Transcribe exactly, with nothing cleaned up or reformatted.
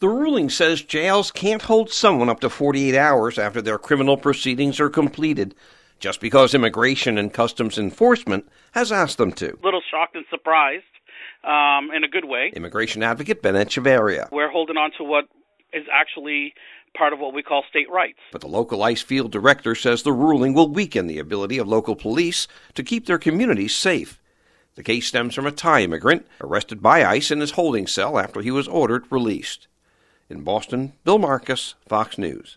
The ruling says jails can't hold someone up to forty-eight hours after their criminal proceedings are completed, just because Immigration and Customs Enforcement has asked them to. A little shocked and surprised, um, in a good way. Immigration advocate Ben Echeverria. We're holding on to what is actually part of what we call state rights. But the local ICE field director says the ruling will weaken the ability of local police to keep their communities safe. The case stems from a Thai immigrant arrested by ICE in his holding cell after he was ordered released. In Boston, Bill Marcus, Fox News.